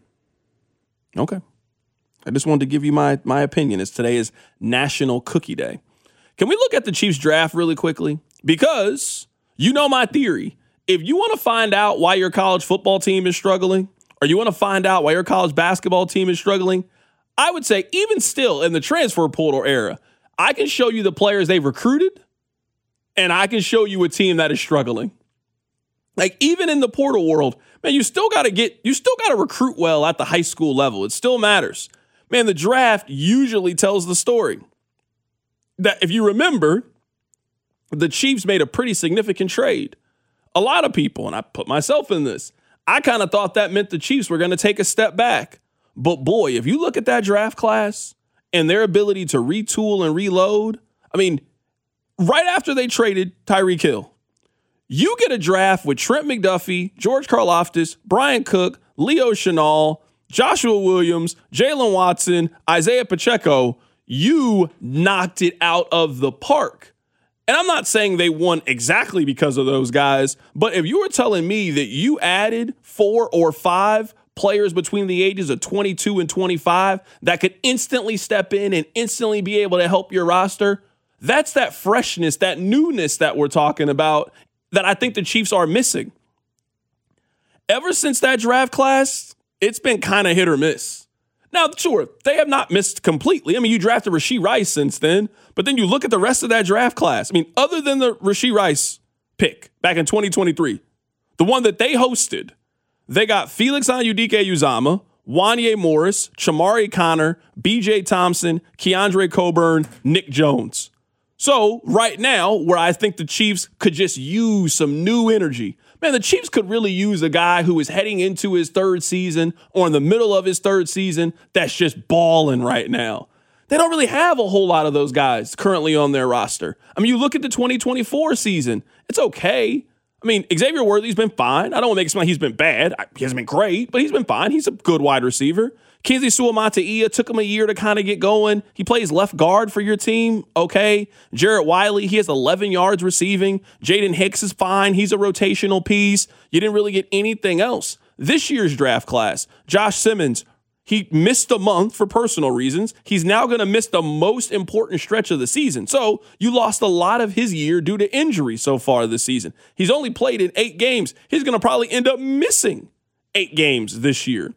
Okay. I just wanted to give you my my opinion as today is National Cookie Day. Can we look at the Chiefs draft really quickly? Because you know my theory. If you want to find out why your college football team is struggling, or you want to find out why your college basketball team is struggling, I would say even still in the transfer portal era, I can show you the players they've recruited, and I can show you a team that is struggling. Like even in the portal world, man, you still got to get, you still got to recruit well at the high school level. It still matters. Man, the draft usually tells the story. That if you remember, the Chiefs made a pretty significant trade. A lot of people, and I put myself in this, I kind of thought that meant the Chiefs were going to take a step back. But boy, if you look at that draft class and their ability to retool and reload, I mean, right after they traded Tyreek Hill, you get a draft with Trent McDuffie, George Karlaftis, Brian Cook, Leo Chenal, Joshua Williams, Jalen Watson, Isaiah Pacheco. You knocked it out of the park. And I'm not saying they won exactly because of those guys, but if you were telling me that you added four or five players between the ages of twenty-two and twenty-five that could instantly step in and instantly be able to help your roster, that's that freshness, that newness that we're talking about that I think the Chiefs are missing. Ever since that draft class, it's been kind of hit or miss. Now, sure, they have not missed completely. I mean, you drafted Rashee Rice since then, but then you look at the rest of that draft class. I mean, other than the Rashee Rice pick back in twenty twenty-three, the one that they hosted, they got Felix Anudike-Uzomah, Wanye Morris, Chamari Connor, B J Thompson, Keandre Coburn, Nick Jones. So right now, where I think the Chiefs could just use some new energy, man, the Chiefs could really use a guy who is heading into his third season or in the middle of his third season that's just balling right now. They don't really have a whole lot of those guys currently on their roster. I mean, you look at the twenty twenty-four season, it's okay. I mean, Xavier Worthy's been fine. I don't want to make it seem like he's been bad. He hasn't been great, but he's been fine. He's a good wide receiver. Kenzie Suamataia took him a year to kind of get going. He plays left guard for your team. Okay. Jarrett Wiley, he has eleven yards receiving. Jaden Hicks is fine. He's a rotational piece. You didn't really get anything else. This year's draft class, Josh Simmons, he missed a month for personal reasons. He's now going to miss the most important stretch of the season. So you lost a lot of his year due to injury so far this season. He's only played in eight games. He's going to probably end up missing eight games this year.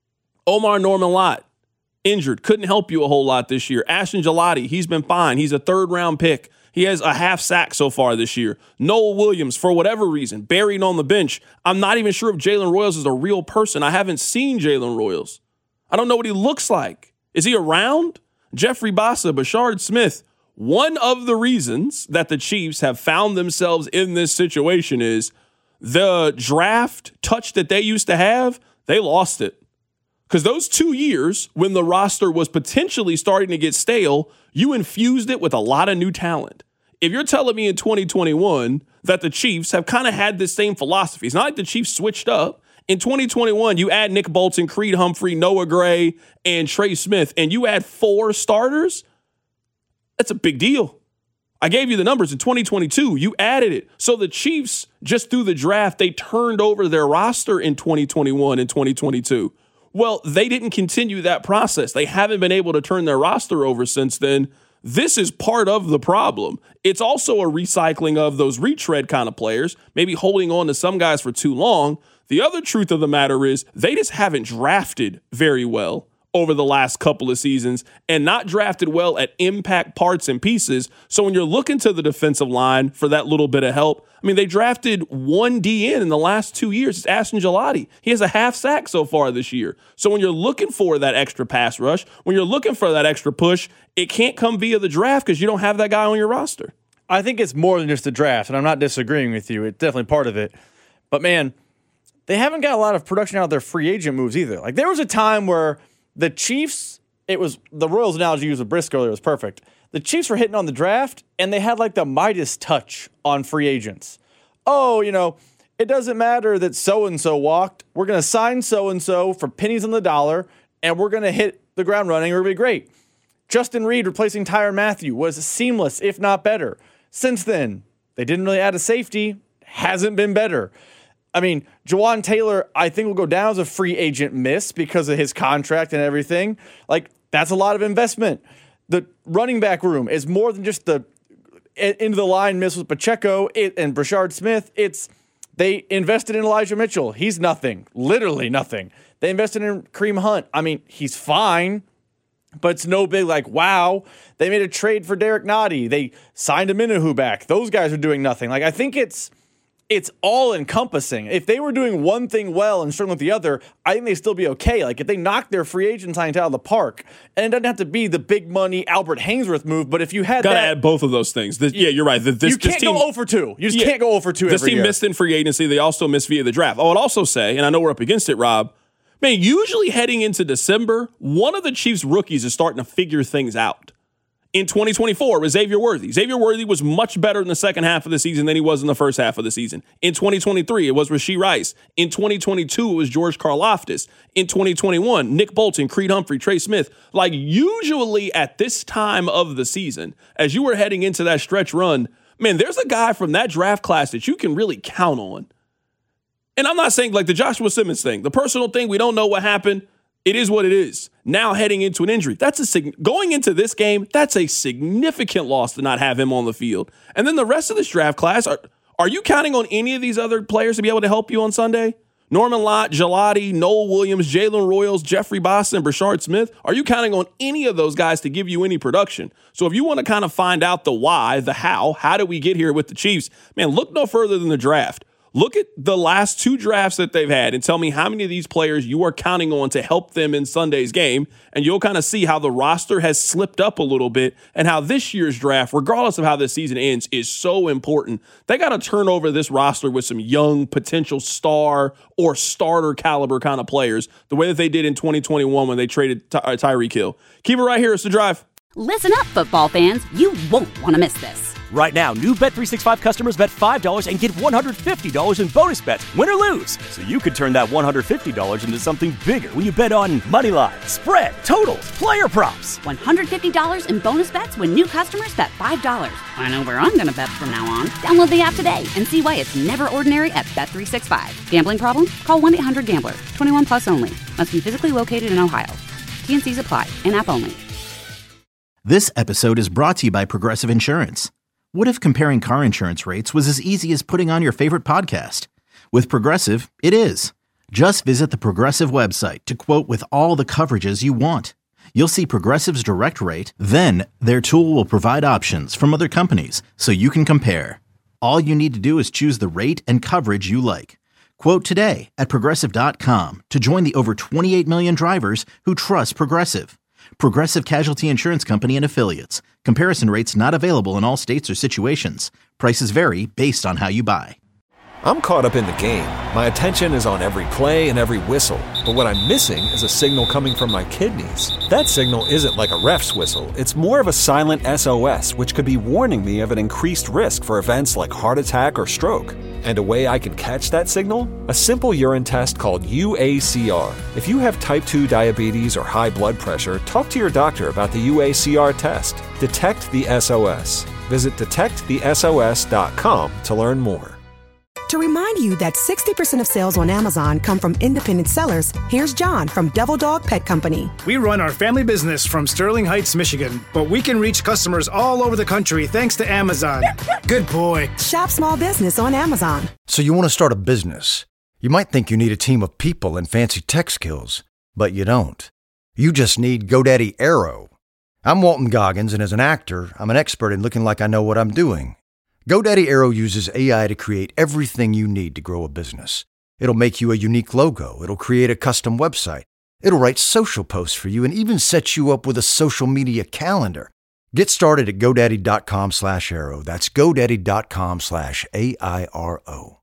Omar Norman-Lott, injured, couldn't help you a whole lot this year. Ashton Gelati, he's been fine. He's a third-round pick. He has a half sack so far this year. Noel Williams, for whatever reason, buried on the bench. I'm not even sure if Jalen Royals is a real person. I haven't seen Jalen Royals. I don't know what he looks like. Is he around? Jeffrey Bassa, Bashard Smith. One of the reasons that the Chiefs have found themselves in this situation is the draft touch that they used to have, they lost it. Because those two years when the roster was potentially starting to get stale, you infused it with a lot of new talent. If you're telling me in twenty twenty-one that the Chiefs have kind of had this same philosophy, it's not like the Chiefs switched up. In twenty twenty-one, you add Nick Bolton, Creed Humphrey, Noah Gray, and Trey Smith, and you add four starters, that's a big deal. I gave you the numbers. In twenty twenty-two, you added it. So the Chiefs, just through the draft, they turned over their roster in twenty twenty-one and twenty twenty-two. Well, they didn't continue that process. They haven't been able to turn their roster over since then. This is part of the problem. It's also a recycling of those retread kind of players, maybe holding on to some guys for too long. The other truth of the matter is they just haven't drafted very well over the last couple of seasons and not drafted well at impact parts and pieces. So when you're looking to the defensive line for that little bit of help, I mean, they drafted one D N in the last two years. It's Ashton Gelati. He has a half sack so far this year. So when you're looking for that extra pass rush, when you're looking for that extra push, it can't come via the draft because you don't have that guy on your roster. I think it's more than just the draft, and I'm not disagreeing with you. It's definitely part of it. But, man, they haven't got a lot of production out of their free agent moves either. Like, there was a time where the Chiefs, it was the Royals analogy used with Briscoe earlier was perfect. The Chiefs were hitting on the draft, and they had like the Midas touch on free agents. Oh, you know, it doesn't matter that so-and-so walked. We're going to sign so-and-so for pennies on the dollar, and we're going to hit the ground running. We're going to be great. Justin Reed replacing Tyrann Mathieu was seamless, if not better. Since then, they didn't really add a safety. Hasn't been better. I mean, Jawan Taylor, I think, will go down as a free agent miss because of his contract and everything. Like, that's a lot of investment. The running back room is more than just the into the line miss with Pacheco and Brashard Smith. It's they invested in Elijah Mitchell. He's nothing, literally nothing. They invested in Kareem Hunt. I mean, he's fine, but it's no big like, wow. They made a trade for Derek Nottie. They signed a Minahu back. Those guys are doing nothing. Like, I think it's It's all encompassing. If they were doing one thing well and struggling with the other, I think they'd still be okay. Like if they knocked their free agent signings out of the park, and it doesn't have to be the big money Albert Hainsworth move, but if you had Gotta that, add both of those things. This, yeah, you're right. This, you can't this team, go zero for two. You just yeah, can't go zero for two This every team year. missed in free agency. They also missed via the draft. I would also say, and I know we're up against it, Rob, man, usually heading into December, one of the Chiefs' rookies is starting to figure things out. In twenty twenty-four, it was Xavier Worthy. Xavier Worthy was much better in the second half of the season than he was in the first half of the season. In twenty twenty-three, it was Rashee Rice. In twenty twenty-two, it was George Karlaftis. In twenty twenty-one, Nick Bolton, Creed Humphrey, Trey Smith. Like usually at this time of the season, as you were heading into that stretch run, man, there's a guy from that draft class that you can really count on. And I'm not saying like the Joshua Simmons thing, the personal thing, we don't know what happened. It is what it is. Now heading into an injury, that's a sig- going into this game, that's a significant loss to not have him on the field. And then the rest of this draft class, are, are you counting on any of these other players to be able to help you on Sunday? Norman-Lott, Gelati, Noel Williams, Jalen Royals, Jeffrey Bassa, and Brashard Smith. Are you counting on any of those guys to give you any production? So if you want to kind of find out the why, the how, how did we get here with the Chiefs, man, look no further than the draft. Look at the last two drafts that they've had and tell me how many of these players you are counting on to help them in Sunday's game, and you'll kind of see how the roster has slipped up a little bit and how this year's draft, regardless of how this season ends, is so important. They got to turn over this roster with some young potential star or starter caliber kind of players, the way that they did in twenty twenty-one when they traded Ty- Tyreek Hill. Keep it right here. It's The Drive. Listen up, football fans. You won't want to miss this. Right now, new Bet three sixty-five customers bet five dollars and get one hundred fifty dollars in bonus bets, win or lose. So you could turn that one hundred fifty dollars into something bigger when you bet on money lines, spread, totals, player props. one hundred fifty dollars in bonus bets when new customers bet five dollars. I know where I'm going to bet from now on. Download the app today and see why it's never ordinary at Bet three sixty-five. Gambling problem? Call one eight hundred gambler. twenty-one plus only. Must be physically located in Ohio. T N Cs apply. In-app only. This episode is brought to you by Progressive Insurance. What if comparing car insurance rates was as easy as putting on your favorite podcast? With Progressive, it is. Just visit the Progressive website to quote with all the coverages you want. You'll see Progressive's direct rate, then their tool will provide options from other companies so you can compare. All you need to do is choose the rate and coverage you like. Quote today at Progressive dot com to join the over twenty-eight million drivers who trust Progressive. Progressive Casualty Insurance Company and Affiliates. Comparison rates not available in all states or situations. Prices vary based on how you buy. I'm caught up in the game. My attention is on every play and every whistle. But what I'm missing is a signal coming from my kidneys. That signal isn't like a ref's whistle. It's more of a silent S O S, which could be warning me of an increased risk for events like heart attack or stroke. And a way I can catch that signal? A simple urine test called U A C R. If you have type two diabetes or high blood pressure, talk to your doctor about the U A C R test. Detect the S O S. Visit detect the S O S dot com to learn more. To remind you that sixty percent of sales on Amazon come from independent sellers, here's John from Devil Dog Pet Company. We run our family business from Sterling Heights, Michigan, but we can reach customers all over the country thanks to Amazon. Good boy. Shop small business on Amazon. So you want to start a business. You might think you need a team of people and fancy tech skills, but you don't. You just need GoDaddy Aero. I'm Walton Goggins, and as an actor, I'm an expert in looking like I know what I'm doing. GoDaddy Aero uses A I to create everything you need to grow a business. It'll make you a unique logo. It'll create a custom website. It'll write social posts for you and even set you up with a social media calendar. Get started at GoDaddy.com slash Aero. That's GoDaddy.com slash A I R O.